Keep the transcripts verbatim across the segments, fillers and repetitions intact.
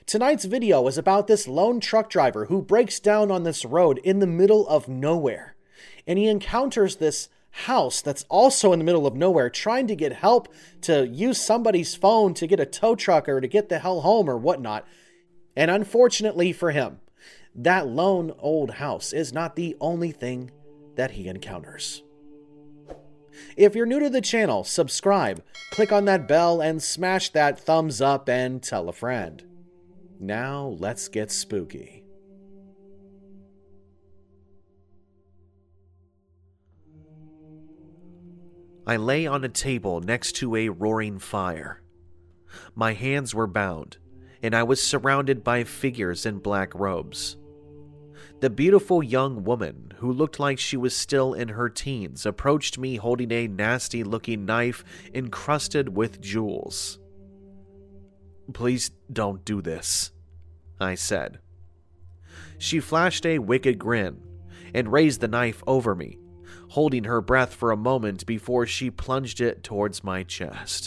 Tonight's video is about this lone truck driver who breaks down on this road in the middle of nowhere. And he encounters this house that's also in the middle of nowhere, trying to get help to use somebody's phone to get a tow truck or to get the hell home or whatnot. And unfortunately for him, that lone old house is not the only thing that he encounters. If you're new to the channel, subscribe, click on that bell, and smash that thumbs up and tell a friend. Now let's get spooky. I lay on a table next to a roaring fire. My hands were bound, and I was surrounded by figures in black robes. The beautiful young woman, who looked like she was still in her teens, approached me holding a nasty-looking knife encrusted with jewels. "Please don't do this," I said. She flashed a wicked grin and raised the knife over me, holding her breath for a moment before she plunged it towards my chest.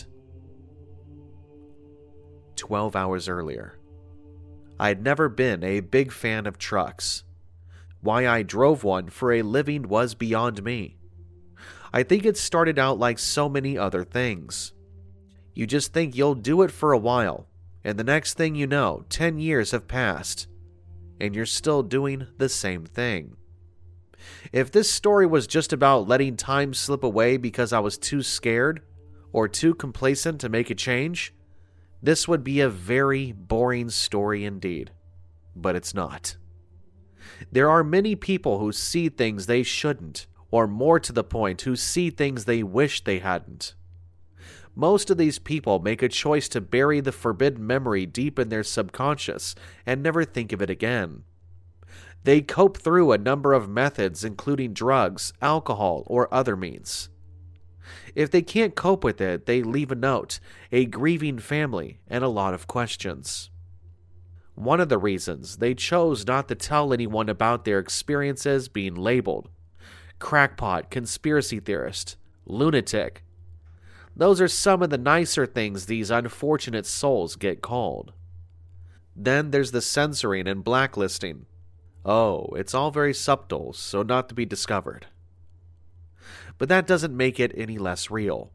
Twelve hours earlier. I had never been a big fan of trucks. Why I drove one for a living was beyond me. I think it started out like so many other things. You just think you'll do it for a while, and the next thing you know, ten years have passed, and you're still doing the same thing. If this story was just about letting time slip away because I was too scared or too complacent to make a change, this would be a very boring story indeed. But it's not. There are many people who see things they shouldn't, or more to the point, who see things they wish they hadn't. Most of these people make a choice to bury the forbidden memory deep in their subconscious and never think of it again. They cope through a number of methods, including drugs, alcohol, or other means. If they can't cope with it, they leave a note, a grieving family, and a lot of questions. One of the reasons they chose not to tell anyone about their experiences being labeled crackpot, conspiracy theorist, lunatic. Those are some of the nicer things these unfortunate souls get called. Then there's the censoring and blacklisting. Oh, it's all very subtle, so not to be discovered. But that doesn't make it any less real.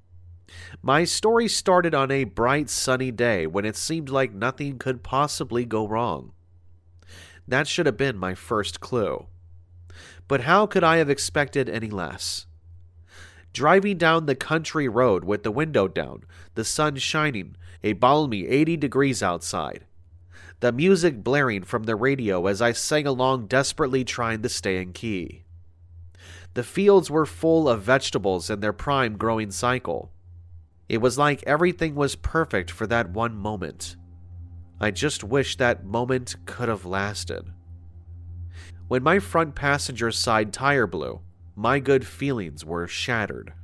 My story started on a bright, sunny day when it seemed like nothing could possibly go wrong. That should have been my first clue. But how could I have expected any less? Driving down the country road with the window down, the sun shining, a balmy eighty degrees outside. The music blaring from the radio as I sang along, desperately trying to stay in key. The fields were full of vegetables in their prime growing cycle. It was like everything was perfect for that one moment. I just wish that moment could have lasted. When my front passenger side tire blew, my good feelings were shattered.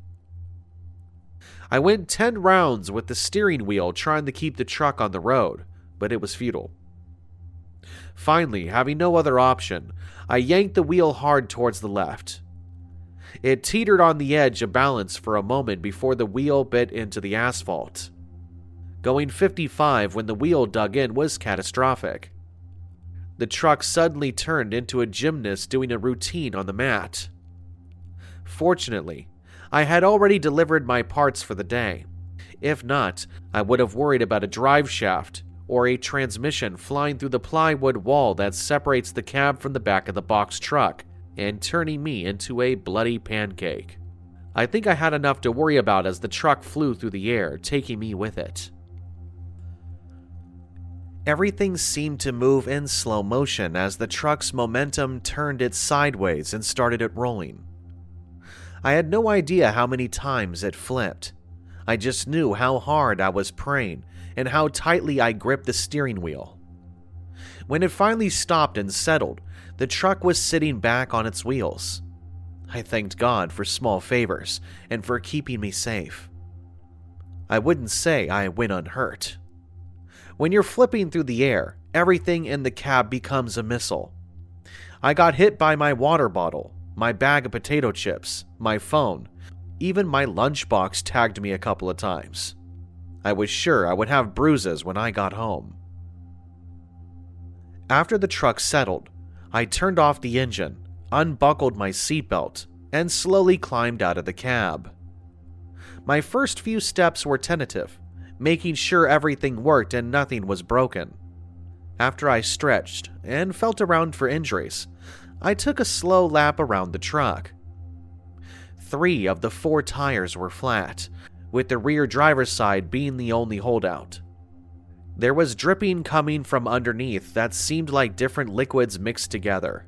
I went ten rounds with the steering wheel trying to keep the truck on the road, but it was futile. Finally, having no other option, I yanked the wheel hard towards the left. It teetered on the edge of balance for a moment before the wheel bit into the asphalt. Going fifty-five when the wheel dug in was catastrophic. The truck suddenly turned into a gymnast doing a routine on the mat. Fortunately, I had already delivered my parts for the day. If not, I would have worried about a drive shaft or a transmission flying through the plywood wall that separates the cab from the back of the box truck and turning me into a bloody pancake. I think I had enough to worry about as the truck flew through the air, taking me with it. Everything seemed to move in slow motion as the truck's momentum turned it sideways and started it rolling. I had no idea how many times it flipped. I just knew how hard I was praying and how tightly I gripped the steering wheel. When it finally stopped and settled, the truck was sitting back on its wheels. I thanked God for small favors and for keeping me safe. I wouldn't say I went unhurt. When you're flipping through the air, everything in the cab becomes a missile. I got hit by my water bottle, my bag of potato chips, my phone. Even my lunchbox tagged me a couple of times. I was sure I would have bruises when I got home. After the truck settled, I turned off the engine, unbuckled my seatbelt, and slowly climbed out of the cab. My first few steps were tentative, making sure everything worked and nothing was broken. After I stretched and felt around for injuries, I took a slow lap around the truck. Three of the four tires were flat, with the rear driver's side being the only holdout. There was dripping coming from underneath that seemed like different liquids mixed together.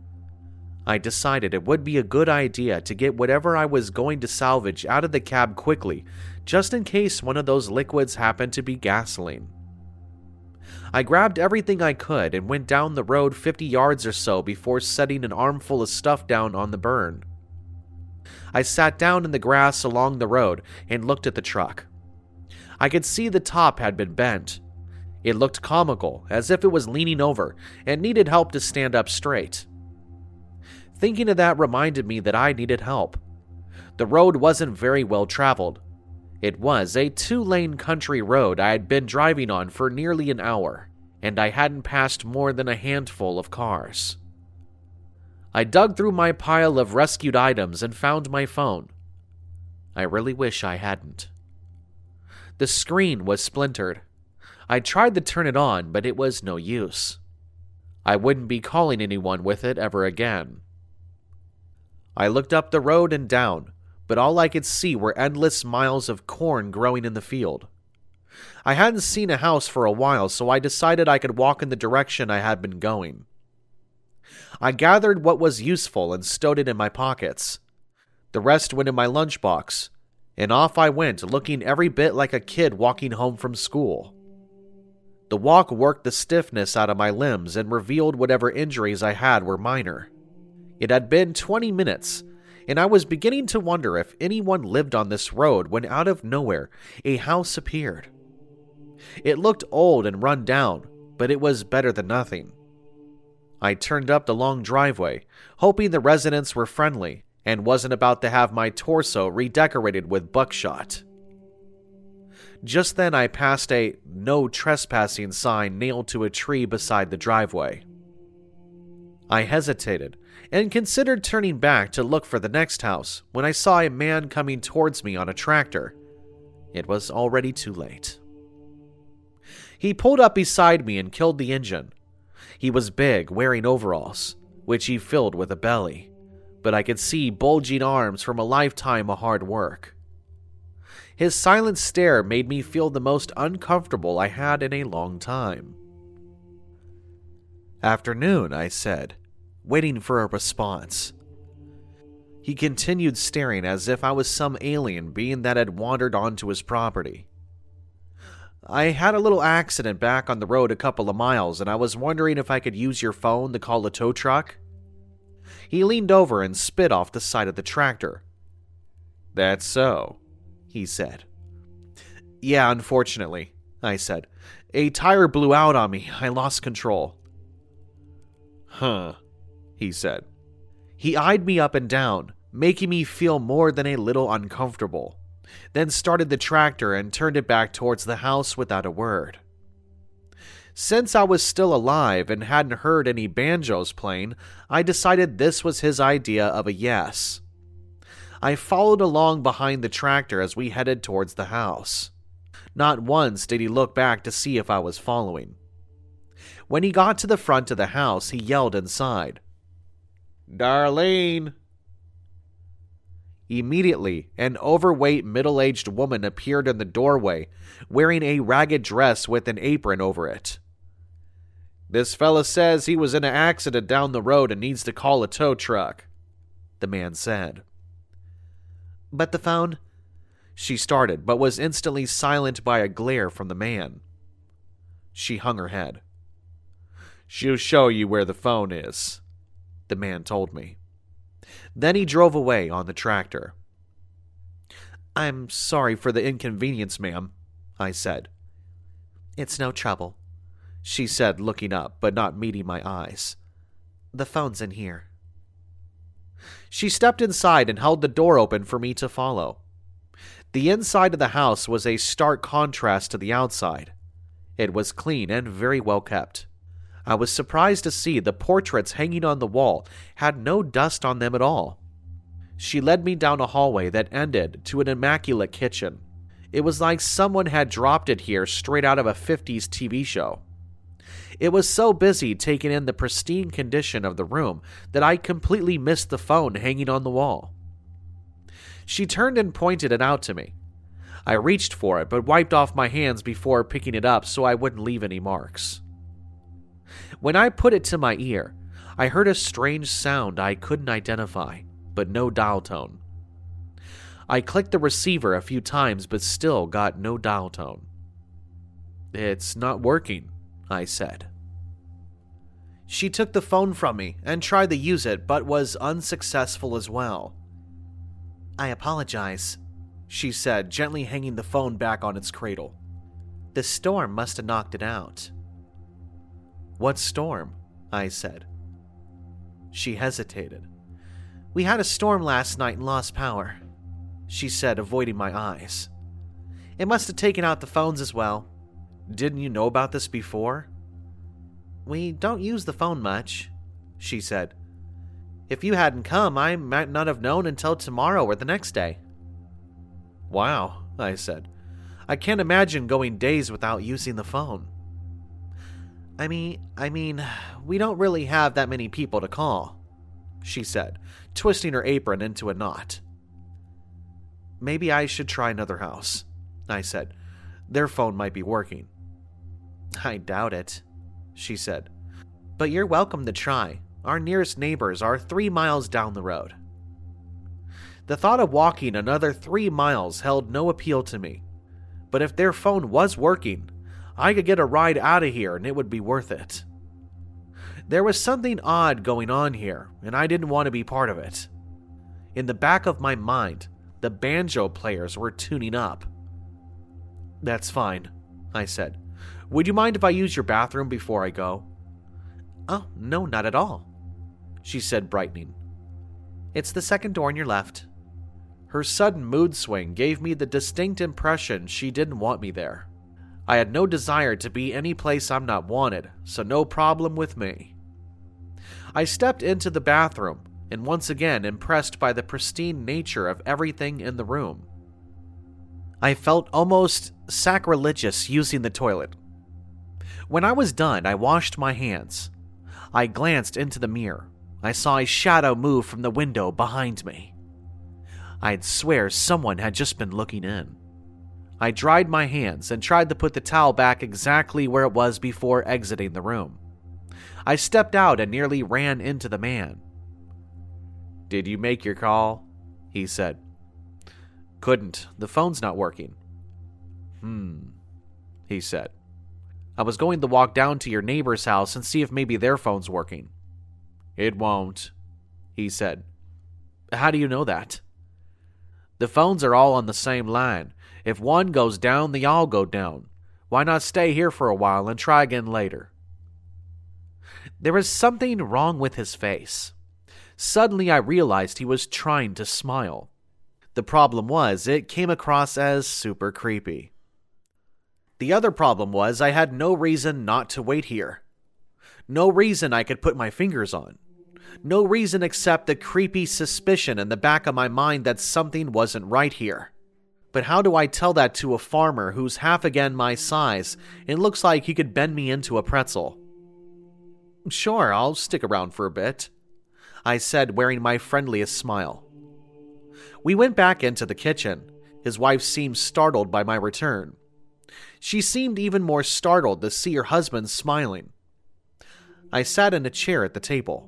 I decided it would be a good idea to get whatever I was going to salvage out of the cab quickly, just in case one of those liquids happened to be gasoline. I grabbed everything I could and went down the road fifty yards or so before setting an armful of stuff down on the burn. I sat down in the grass along the road and looked at the truck. I could see the top had been bent. It looked comical, as if it was leaning over and needed help to stand up straight. Thinking of that reminded me that I needed help. The road wasn't very well traveled. It was a two-lane country road I had been driving on for nearly an hour, and I hadn't passed more than a handful of cars. I dug through my pile of rescued items and found my phone. I really wish I hadn't. The screen was splintered. I tried to turn it on, but it was no use. I wouldn't be calling anyone with it ever again. I looked up the road and down, but all I could see were endless miles of corn growing in the field. I hadn't seen a house for a while, so I decided I could walk in the direction I had been going. I gathered what was useful and stowed it in my pockets. The rest went in my lunchbox, and off I went, looking every bit like a kid walking home from school. The walk worked the stiffness out of my limbs and revealed whatever injuries I had were minor. It had been twenty minutes, and I was beginning to wonder if anyone lived on this road when out of nowhere a house appeared. It looked old and run down, but it was better than nothing. I turned up the long driveway, hoping the residents were friendly and wasn't about to have my torso redecorated with buckshot. Just then I passed a "no trespassing" sign nailed to a tree beside the driveway. I hesitated and considered turning back to look for the next house when I saw a man coming towards me on a tractor. It was already too late. He pulled up beside me and killed the engine. He was big, wearing overalls, which he filled with a belly, but I could see bulging arms from a lifetime of hard work. His silent stare made me feel the most uncomfortable I had in a long time. "Afternoon," I said, waiting for a response. He continued staring as if I was some alien being that had wandered onto his property. "I had a little accident back on the road a couple of miles, and I was wondering if I could use your phone to call a tow truck." He leaned over and spit off the side of the tractor. "That's so," he said. "Yeah, unfortunately," I said. "A tire blew out on me. I lost control." "Huh," he said. He eyed me up and down, making me feel more than a little uncomfortable, then started the tractor and turned it back towards the house without a word. Since I was still alive and hadn't heard any banjos playing, I decided this was his idea of a yes. I followed along behind the tractor as we headed towards the house. Not once did he look back to see if I was following. When he got to the front of the house, he yelled inside, "Darlene!" Immediately, an overweight middle-aged woman appeared in the doorway, wearing a ragged dress with an apron over it. "This fella says he was in an accident down the road and needs to call a tow truck," the man said. "But the phone?" She started, but was instantly silent by a glare from the man. She hung her head. "She'll show you where the phone is," the man told me. Then he drove away on the tractor. "I'm sorry for the inconvenience, ma'am," I said. "It's no trouble," she said, looking up but not meeting my eyes. "The phone's in here." She stepped inside and held the door open for me to follow. The inside of the house was a stark contrast to the outside. It was clean and very well kept. I was surprised to see the portraits hanging on the wall had no dust on them at all. She led me down a hallway that ended to an immaculate kitchen. It was like someone had dropped it here straight out of a fifties T V show. It was so busy taking in the pristine condition of the room that I completely missed the phone hanging on the wall. She turned and pointed it out to me. I reached for it but wiped off my hands before picking it up so I wouldn't leave any marks. When I put it to my ear, I heard a strange sound I couldn't identify, but no dial tone. I clicked the receiver a few times but still got no dial tone. "It's not working," I said. She took the phone from me and tried to use it but was unsuccessful as well. "I apologize," she said, gently hanging the phone back on its cradle. "The storm must have knocked it out." "What storm?" I said. She hesitated. "We had a storm last night and lost power," she said, avoiding my eyes. "It must have taken out the phones as well." "Didn't you know about this before?" "We don't use the phone much," she said. "If you hadn't come, I might not have known until tomorrow or the next day." "Wow," I said. "I can't imagine going days without using the phone." I mean, I mean, we don't really have that many people to call," she said, twisting her apron into a knot. "Maybe I should try another house," I said. "Their phone might be working." "I doubt it," she said. "But you're welcome to try. Our nearest neighbors are three miles down the road." The thought of walking another three miles held no appeal to me. But if their phone was working, I could get a ride out of here and it would be worth it. There was something odd going on here, and I didn't want to be part of it. In the back of my mind, the banjo players were tuning up. "That's fine," I said. "Would you mind if I use your bathroom before I go?" "Oh, no, not at all," she said, brightening. "It's the second door on your left." Her sudden mood swing gave me the distinct impression she didn't want me there. I had no desire to be any place I'm not wanted, so no problem with me. I stepped into the bathroom, and once again impressed by the pristine nature of everything in the room. I felt almost sacrilegious using the toilet. When I was done, I washed my hands. I glanced into the mirror. I saw a shadow move from the window behind me. I'd swear someone had just been looking in. I dried my hands and tried to put the towel back exactly where it was before exiting the room. I stepped out and nearly ran into the man. "Did you make your call?" he said. "Couldn't. The phone's not working." Hmm, he said. "I was going to walk down to your neighbor's house and see if maybe their phone's working." "It won't," he said. "How do you know that?" "The phones are all on the same line. If one goes down, they all go down. Why not stay here for a while and try again later?" There was something wrong with his face. Suddenly I realized he was trying to smile. The problem was, it came across as super creepy. The other problem was I had no reason not to wait here. No reason I could put my fingers on. No reason except the creepy suspicion in the back of my mind that something wasn't right here. But how do I tell that to a farmer who's half again my size and looks like he could bend me into a pretzel? "Sure, I'll stick around for a bit," I said, wearing my friendliest smile. We went back into the kitchen. His wife seemed startled by my return. She seemed even more startled to see her husband smiling. I sat in a chair at the table.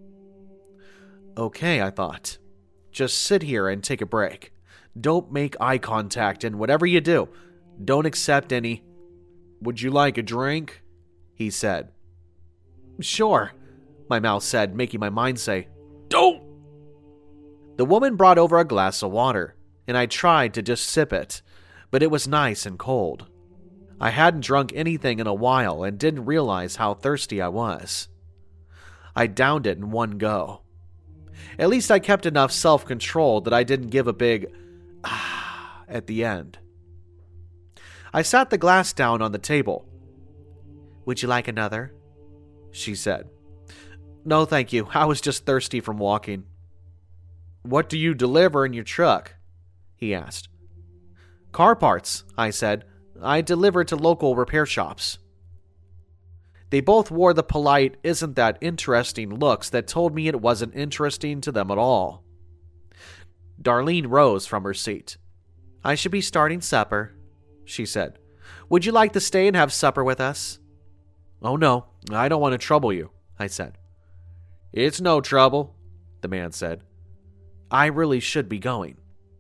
Okay, I thought. Just sit here and take a break. Don't make eye contact, and whatever you do, don't accept any... "Would you like a drink?" he said. "Sure," my mouth said, making my mind say, "Don't!" The woman brought over a glass of water, and I tried to just sip it, but it was nice and cold. I hadn't drunk anything in a while and didn't realize how thirsty I was. I downed it in one go. At least I kept enough self-control that I didn't give a big ah at the end. I sat the glass down on the table. "Would you like another?" she said. No, thank you. I was just thirsty from walking. What do you deliver in your truck? He asked. Car parts, I said. I deliver to local repair shops. They both wore the polite, isn't that interesting looks that told me it wasn't interesting to them at all. Darlene rose from her seat. I should be starting supper, she said. Would you like to stay and have supper with us? Oh no, I don't want to trouble you, I said. It's no trouble, the man said. I really should be going.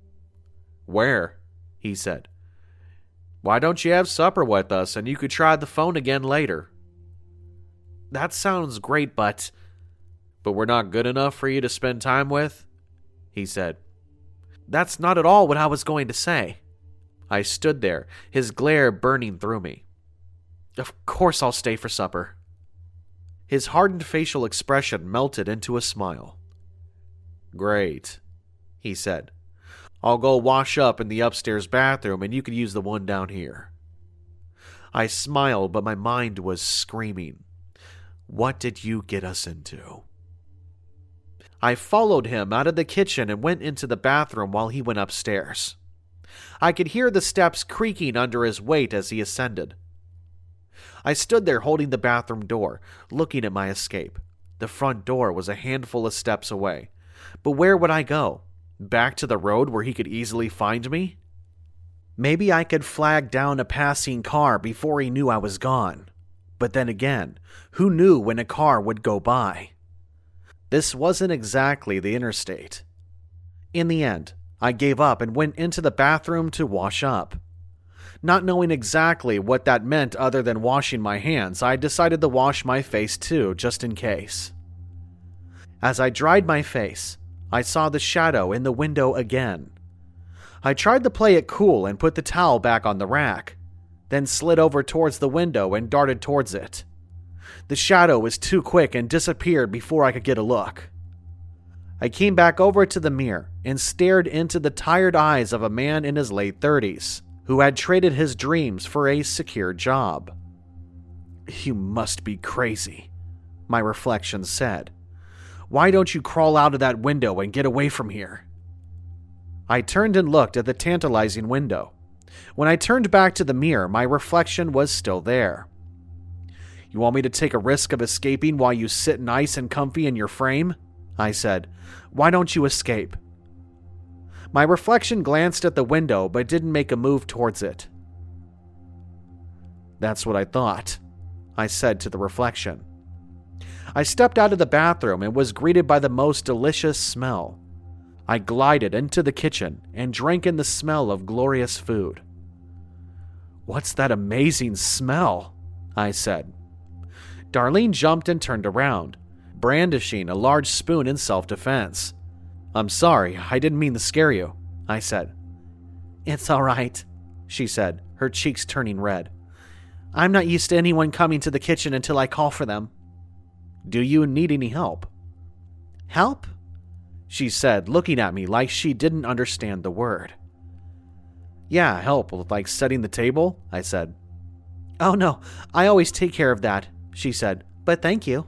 Where? He said. Why don't you have supper with us and you could try the phone again later? That sounds great, but... But we're not good enough for you to spend time with? He said. That's not at all what I was going to say. I stood there, his glare burning through me. Of course I'll stay for supper. His hardened facial expression melted into a smile. Great, he said. I'll go wash up in the upstairs bathroom and you can use the one down here. I smiled, but my mind was screaming. What did you get us into? I followed him out of the kitchen and went into the bathroom while he went upstairs. I could hear the steps creaking under his weight as he ascended. I stood there holding the bathroom door, looking at my escape. The front door was a handful of steps away. But where would I go? Back to the road where he could easily find me? Maybe I could flag down a passing car before he knew I was gone. But then again, who knew when a car would go by? This wasn't exactly the interstate. In the end, I gave up and went into the bathroom to wash up. Not knowing exactly what that meant other than washing my hands, I decided to wash my face too, just in case. As I dried my face, I saw the shadow in the window again. I tried to play it cool and put the towel back on the rack, then slid over towards the window and darted towards it. The shadow was too quick and disappeared before I could get a look. I came back over to the mirror and stared into the tired eyes of a man in his late thirties who had traded his dreams for a secure job. You must be crazy, my reflection said. Why don't you crawl out of that window and get away from here? I turned and looked at the tantalizing window. When I turned back to the mirror, my reflection was still there. You want me to take a risk of escaping while you sit nice and comfy in your frame? I said. Why don't you escape? My reflection glanced at the window but didn't make a move towards it. That's what I thought, I said to the reflection. I stepped out of the bathroom and was greeted by the most delicious smell. I glided into the kitchen and drank in the smell of glorious food. What's that amazing smell? I said. Darlene jumped and turned around, brandishing a large spoon in self-defense. I'm sorry, I didn't mean to scare you, I said. It's all right, she said, her cheeks turning red. I'm not used to anyone coming to the kitchen until I call for them. Do you need any help? Help? She said, looking at me like she didn't understand the word. Yeah, help with like setting the table, I said. Oh no, I always take care of that, she said, but thank you.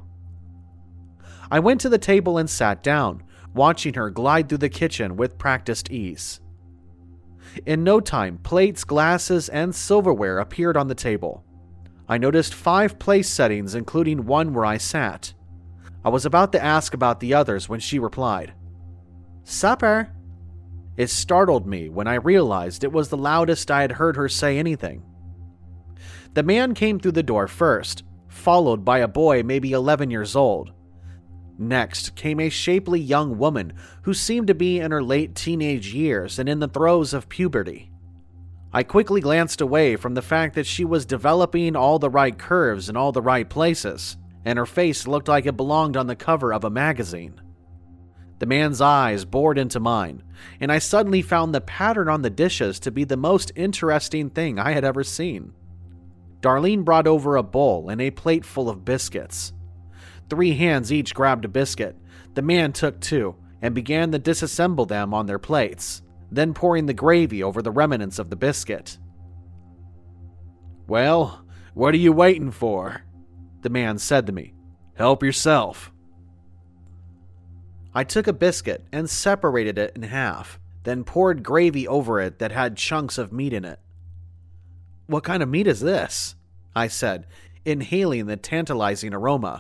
I went to the table and sat down, watching her glide through the kitchen with practiced ease. In no time, plates, glasses, and silverware appeared on the table. I noticed five place settings, including one where I sat. I was about to ask about the others when she replied, Supper. It startled me when I realized it was the loudest I had heard her say anything. The man came through the door first, followed by a boy maybe eleven years old. Next came a shapely young woman who seemed to be in her late teenage years and in the throes of puberty. I quickly glanced away from the fact that she was developing all the right curves in all the right places, and her face looked like it belonged on the cover of a magazine. The man's eyes bored into mine, and I suddenly found the pattern on the dishes to be the most interesting thing I had ever seen. Darlene brought over a bowl and a plate full of biscuits. Three hands each grabbed a biscuit. The man took two and began to disassemble them on their plates, then pouring the gravy over the remnants of the biscuit. Well, what are you waiting for? The man said to me. Help yourself. I took a biscuit and separated it in half, then poured gravy over it that had chunks of meat in it. What kind of meat is this? I said, inhaling the tantalizing aroma.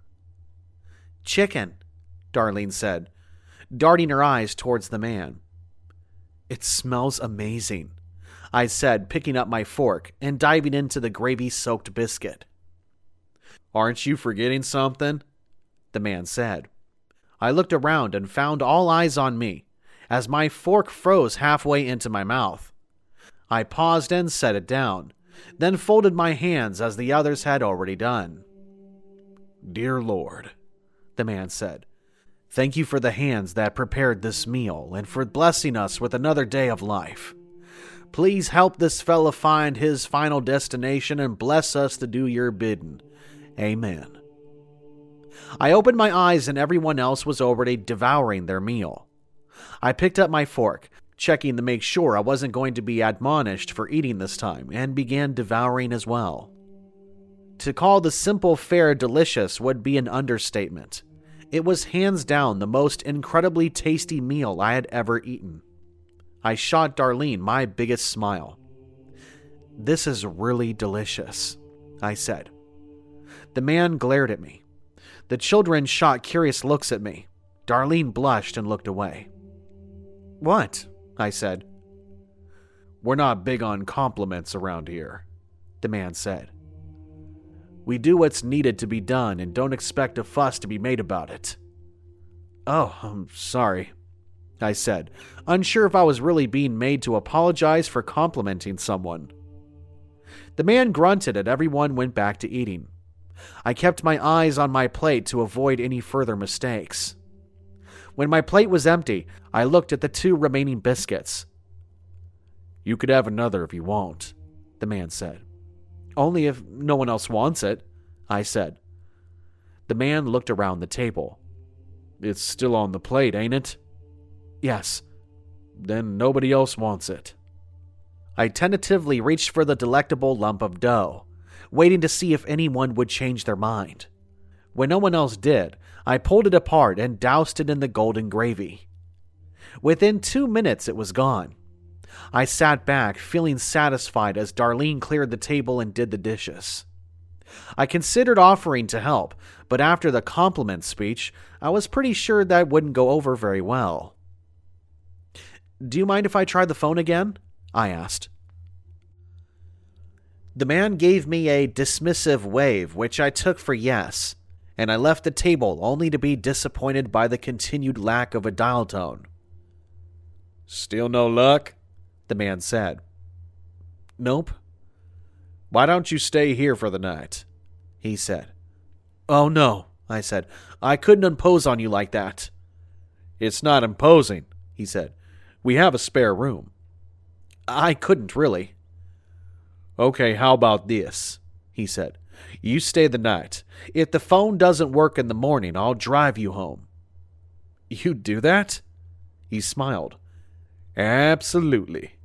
Chicken, Darlene said, darting her eyes towards the man. It smells amazing, I said, picking up my fork and diving into the gravy-soaked biscuit. Aren't you forgetting something? The man said. I looked around and found all eyes on me, as my fork froze halfway into my mouth. I paused and set it down, then folded my hands as the others had already done. Dear Lord, the man said, thank you for the hands that prepared this meal and for blessing us with another day of life. Please help this fella find his final destination and bless us to do your bidding. Amen. I opened my eyes and everyone else was already devouring their meal. I picked up my fork, checking to make sure I wasn't going to be admonished for eating this time, and began devouring as well. To call the simple fare delicious would be an understatement. It was hands down the most incredibly tasty meal I had ever eaten. I shot Darlene my biggest smile. This is really delicious, I said. The man glared at me. The children shot curious looks at me. Darlene blushed and looked away. What? I said. We're not big on compliments around here, the man said. We do what's needed to be done and don't expect a fuss to be made about it. Oh, I'm sorry, I said, unsure if I was really being made to apologize for complimenting someone. The man grunted and everyone went back to eating. I kept my eyes on my plate to avoid any further mistakes. When my plate was empty, I looked at the two remaining biscuits. You could have another if you want, the man said. Only if no one else wants it, I said. The man looked around the table. It's still on the plate, ain't it? Yes. Then nobody else wants it. I tentatively reached for the delectable lump of dough, waiting to see if anyone would change their mind. When no one else did, I pulled it apart and doused it in the golden gravy. Within two minutes, it was gone. I sat back, feeling satisfied as Darlene cleared the table and did the dishes. I considered offering to help, but after the compliment speech, I was pretty sure that wouldn't go over very well. Do you mind if I try the phone again? I asked. The man gave me a dismissive wave, which I took for yes, and I left the table only to be disappointed by the continued lack of a dial tone. Still no luck? The man said. Nope. Why don't you stay here for the night? He said. Oh no, I said. I couldn't impose on you like that. It's not imposing, he said. We have a spare room. I couldn't really. Okay, how about this? He said. You stay the night. If the phone doesn't work in the morning, I'll drive you home. You'd do that? He smiled. Absolutely.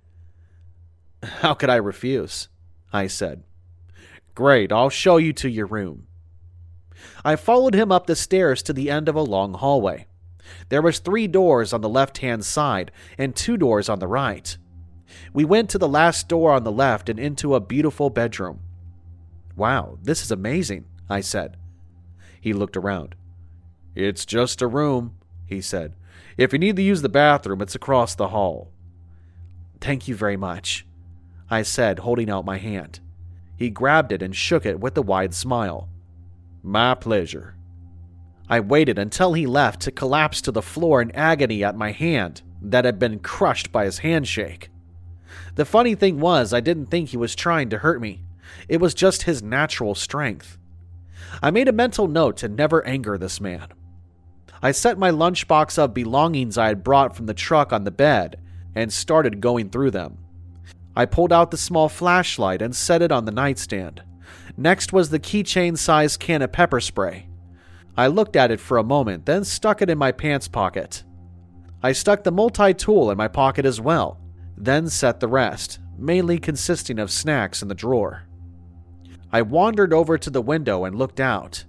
How could I refuse? I said. Great, I'll show you to your room. I followed him up the stairs to the end of a long hallway. There was three doors on the left-hand side and two doors on the right. We went to the last door on the left and into a beautiful bedroom. Wow, this is amazing, I said. He looked around. It's just a room, he said. If you need to use the bathroom, it's across the hall. Thank you very much, I said, holding out my hand. He grabbed it and shook it with a wide smile. My pleasure. I waited until he left to collapse to the floor in agony at my hand that had been crushed by his handshake. The funny thing was, I didn't think he was trying to hurt me. It was just his natural strength. I made a mental note to never anger this man. I set my lunchbox of belongings I had brought from the truck on the bed and started going through them. I pulled out the small flashlight and set it on the nightstand. Next was the keychain-sized can of pepper spray. I looked at it for a moment, then stuck it in my pants pocket. I stuck the multi-tool in my pocket as well, then set the rest, mainly consisting of snacks, in the drawer. I wandered over to the window and looked out.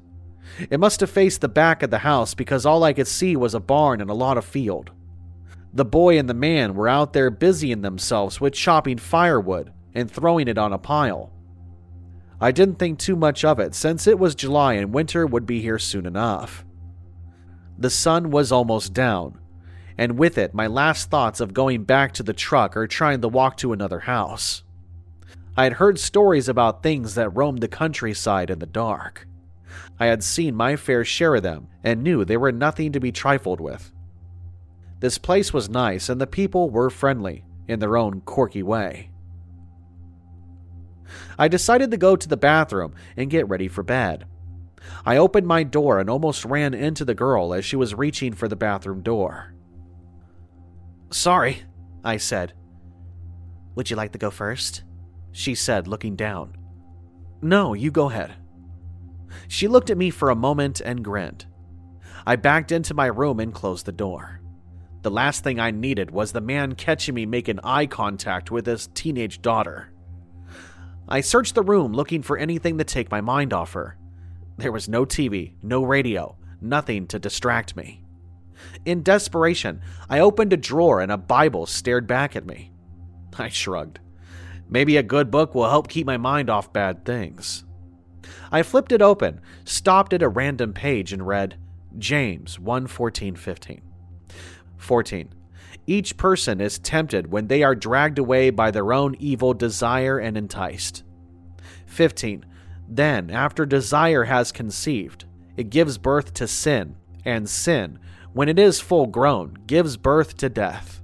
It must have faced the back of the house because all I could see was a barn and a lot of field. The boy and the man were out there busying themselves with chopping firewood and throwing it on a pile. I didn't think too much of it since it was July and winter would be here soon enough. The sun was almost down, and with it my last thoughts of going back to the truck or trying to walk to another house. I had heard stories about things that roamed the countryside in the dark. I had seen my fair share of them and knew they were nothing to be trifled with. This place was nice and the people were friendly in their own quirky way. I decided to go to the bathroom and get ready for bed. I opened my door and almost ran into the girl as she was reaching for the bathroom door. "Sorry," I said. "Would you like to go first?" she said, looking down. "No, you go ahead." She looked at me for a moment and grinned. I backed into my room and closed the door. The last thing I needed was the man catching me making eye contact with his teenage daughter. I searched the room looking for anything to take my mind off her. There was no T V, no radio, nothing to distract me. In desperation, I opened a drawer and a Bible stared back at me. I shrugged. Maybe a good book will help keep my mind off bad things. I flipped it open, stopped at a random page and read James one fourteen fifteen. fourteen. Each person is tempted when they are dragged away by their own evil desire and enticed. fifteen. Then, after desire has conceived, it gives birth to sin, and sin, when it is full grown, gives birth to death.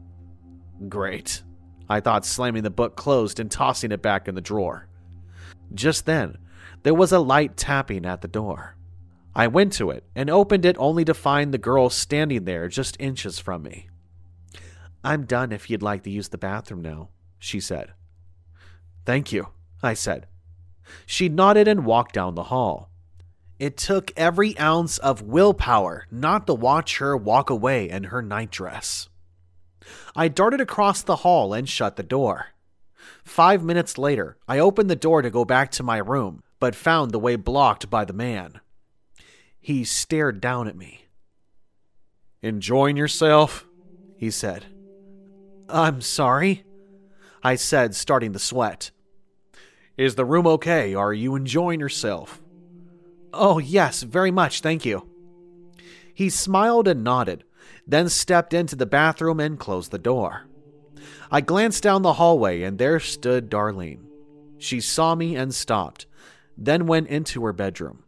Great, I thought, slamming the book closed and tossing it back in the drawer. Just then, there was a light tapping at the door. I went to it and opened it only to find the girl standing there just inches from me. "I'm done if you'd like to use the bathroom now," she said. "Thank you," I said. She nodded and walked down the hall. It took every ounce of willpower not to watch her walk away in her nightdress. I darted across the hall and shut the door. Five minutes later, I opened the door to go back to my room, but found the way blocked by the man. He stared down at me. "Enjoying yourself?" he said. "I'm sorry," I said, starting to sweat. "Is the room okay? Are you enjoying yourself?" "Oh, yes, very much, thank you." He smiled and nodded, then stepped into the bathroom and closed the door. I glanced down the hallway and there stood Darlene. She saw me and stopped, then went into her bedroom.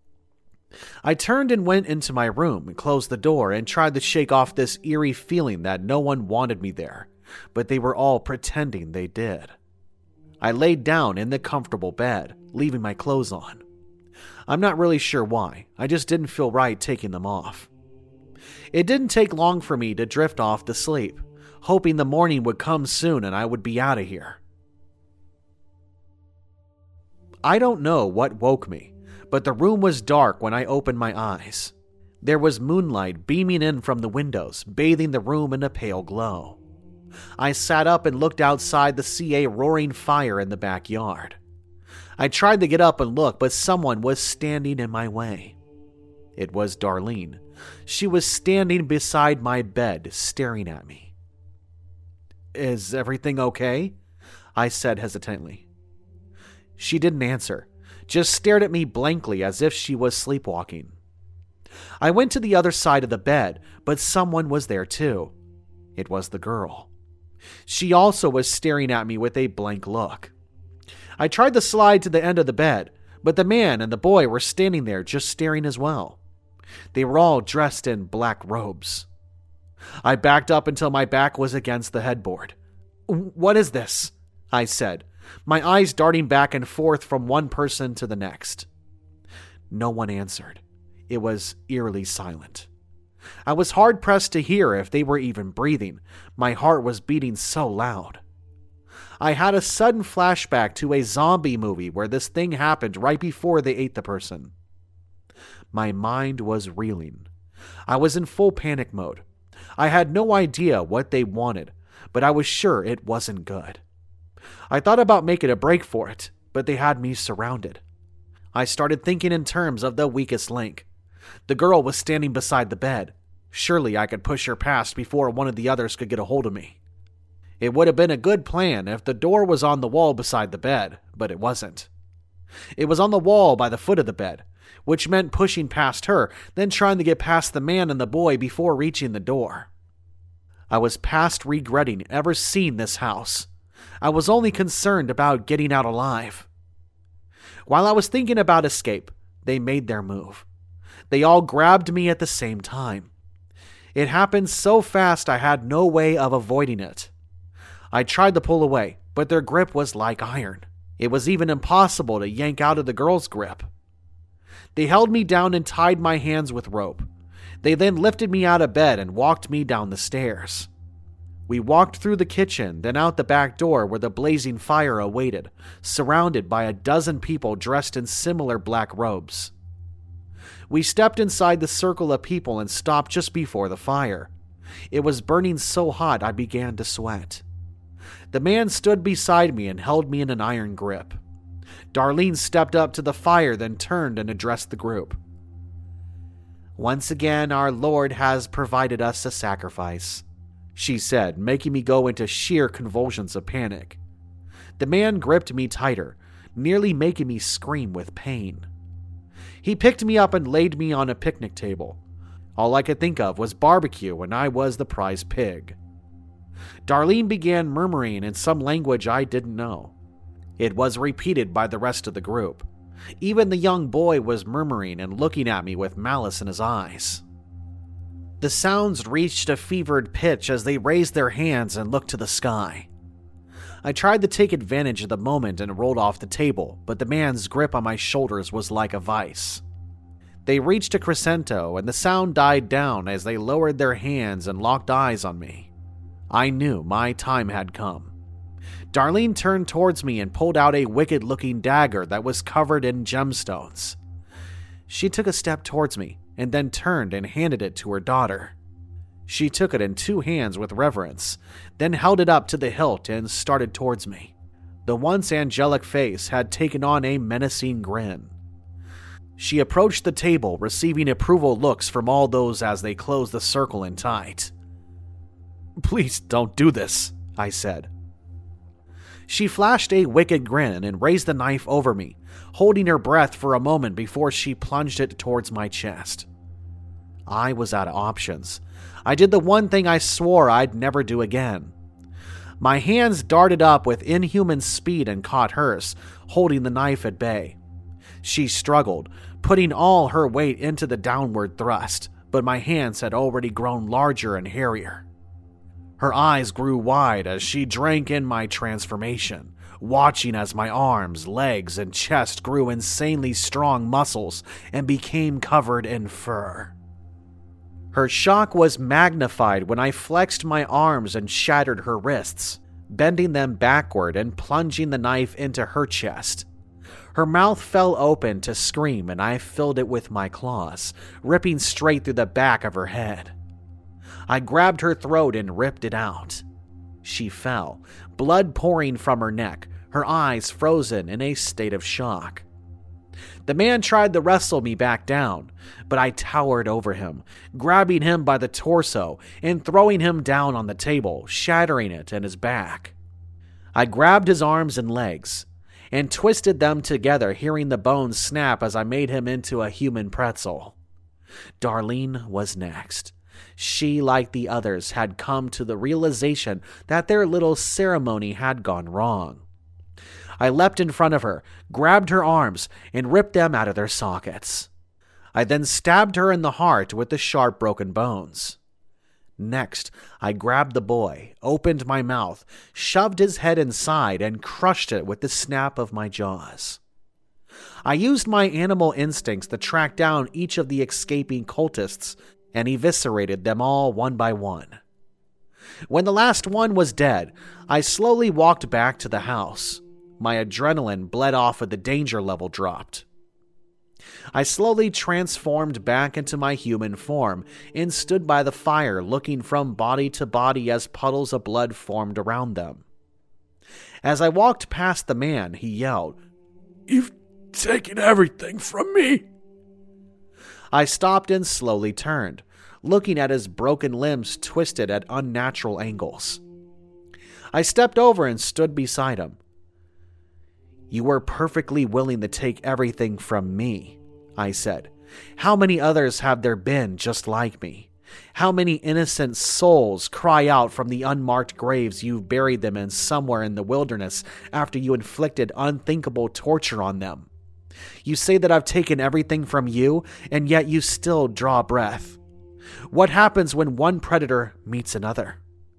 I turned and went into my room and closed the door and tried to shake off this eerie feeling that no one wanted me there, but they were all pretending they did. I laid down in the comfortable bed, leaving my clothes on. I'm not really sure why, I just didn't feel right taking them off. It didn't take long for me to drift off to sleep, hoping the morning would come soon and I would be out of here. I don't know what woke me, but the room was dark when I opened my eyes. There was moonlight beaming in from the windows, bathing the room in a pale glow. I sat up and looked outside to see a roaring fire in the backyard. I tried to get up and look, but someone was standing in my way. It was Darlene. She was standing beside my bed, staring at me. "Is everything okay?" I said hesitantly. She didn't answer, just stared at me blankly as if she was sleepwalking. I went to the other side of the bed, but someone was there too. It was the girl. She also was staring at me with a blank look. I tried to slide to the end of the bed, but the man and the boy were standing there just staring as well. They were all dressed in black robes. I backed up until my back was against the headboard. "What is this?" I said, my eyes darting back and forth from one person to the next. No one answered. It was eerily silent. I was hard-pressed to hear if they were even breathing. My heart was beating so loud. I had a sudden flashback to a zombie movie where this thing happened right before they ate the person. My mind was reeling. I was in full panic mode. I had no idea what they wanted, but I was sure it wasn't good. I thought about making a break for it, but they had me surrounded. I started thinking in terms of the weakest link. The girl was standing beside the bed. Surely I could push her past before one of the others could get a hold of me. It would have been a good plan if the door was on the wall beside the bed, but it wasn't. It was on the wall by the foot of the bed, which meant pushing past her, then trying to get past the man and the boy before reaching the door. I was past regretting ever seeing this house. I was only concerned about getting out alive. While I was thinking about escape, they made their move. They all grabbed me at the same time. It happened so fast I had no way of avoiding it. I tried to pull away, but their grip was like iron. It was even impossible to yank out of the girl's grip. They held me down and tied my hands with rope. They then lifted me out of bed and walked me down the stairs. We walked through the kitchen, then out the back door where the blazing fire awaited, surrounded by a dozen people dressed in similar black robes. We stepped inside the circle of people and stopped just before the fire. It was burning so hot I began to sweat. The man stood beside me and held me in an iron grip. Darlene stepped up to the fire, then turned and addressed the group. "Once again, our Lord has provided us a sacrifice," she said, making me go into sheer convulsions of panic. The man gripped me tighter, nearly making me scream with pain. He picked me up and laid me on a picnic table. All I could think of was barbecue, and I was the prize pig. Darlene began murmuring in some language I didn't know. It was repeated by the rest of the group. Even the young boy was murmuring and looking at me with malice in his eyes. The sounds reached a fevered pitch as they raised their hands and looked to the sky. I tried to take advantage of the moment and rolled off the table, but the man's grip on my shoulders was like a vice. They reached a crescendo, and the sound died down as they lowered their hands and locked eyes on me. I knew my time had come. Darlene turned towards me and pulled out a wicked-looking dagger that was covered in gemstones. She took a step towards me and then turned and handed it to her daughter. She took it in two hands with reverence, then held it up to the hilt and started towards me. The once angelic face had taken on a menacing grin. She approached the table, receiving approval looks from all those as they closed the circle in tight. "Please don't do this," I said. She flashed a wicked grin and raised the knife over me, holding her breath for a moment before she plunged it towards my chest. I was out of options. I did the one thing I swore I'd never do again. My hands darted up with inhuman speed and caught hers, holding the knife at bay. She struggled, putting all her weight into the downward thrust, but my hands had already grown larger and hairier. Her eyes grew wide as she drank in my transformation, watching as my arms, legs, and chest grew insanely strong muscles and became covered in fur. Her shock was magnified when I flexed my arms and shattered her wrists, bending them backward and plunging the knife into her chest. Her mouth fell open to scream, and I filled it with my claws, ripping straight through the back of her head. I grabbed her throat and ripped it out. She fell, blood pouring from her neck, her eyes frozen in a state of shock. The man tried to wrestle me back down, but I towered over him, grabbing him by the torso and throwing him down on the table, shattering it in his back. I grabbed his arms and legs and twisted them together, hearing the bones snap as I made him into a human pretzel. Darlene was next. She, like the others, had come to the realization that their little ceremony had gone wrong. I leapt in front of her, grabbed her arms, and ripped them out of their sockets. I then stabbed her in the heart with the sharp broken bones. Next, I grabbed the boy, opened my mouth, shoved his head inside, and crushed it with the snap of my jaws. I used my animal instincts to track down each of the escaping cultists and eviscerated them all one by one. When the last one was dead, I slowly walked back to the house. My adrenaline bled off as the danger level dropped. I slowly transformed back into my human form and stood by the fire, looking from body to body as puddles of blood formed around them. As I walked past the man, he yelled, "You've taken everything from me." I stopped and slowly turned, looking at his broken limbs twisted at unnatural angles. I stepped over and stood beside him. "You were perfectly willing to take everything from me," I said. "How many others have there been just like me? How many innocent souls cry out from the unmarked graves you've buried them in somewhere in the wilderness after you inflicted unthinkable torture on them? You say that I've taken everything from you, and yet you still draw breath. What happens when one predator meets another?"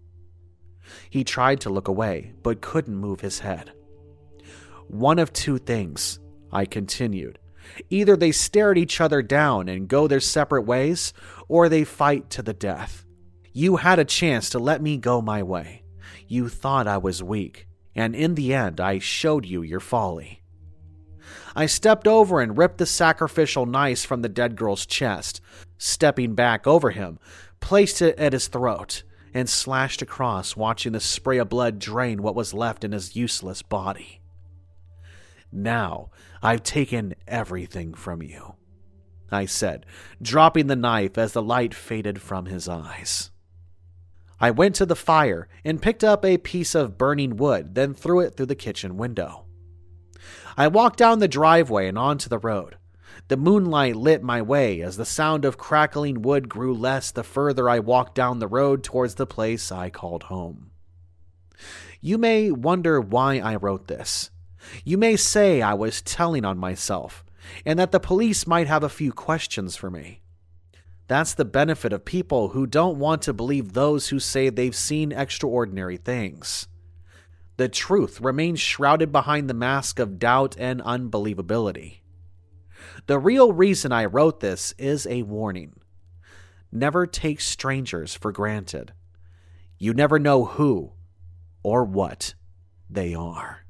He tried to look away, but couldn't move his head. "One of two things," I continued. "Either they stare at each other down and go their separate ways, or they fight to the death. You had a chance to let me go my way. You thought I was weak, and in the end I showed you your folly." I stepped over and ripped the sacrificial knife from the dead girl's chest, stepping back over him, placed it at his throat, and slashed across, watching the spray of blood drain what was left in his useless body. "Now I've taken everything from you," I said, dropping the knife as the light faded from his eyes. I went to the fire and picked up a piece of burning wood, then threw it through the kitchen window. I walked down the driveway and onto the road. The moonlight lit my way as the sound of crackling wood grew less the further I walked down the road towards the place I called home. You may wonder why I wrote this. You may say I was telling on myself, and that the police might have a few questions for me. That's the benefit of people who don't want to believe those who say they've seen extraordinary things. The truth remains shrouded behind the mask of doubt and unbelievability. The real reason I wrote this is a warning. Never take strangers for granted. You never know who or what they are.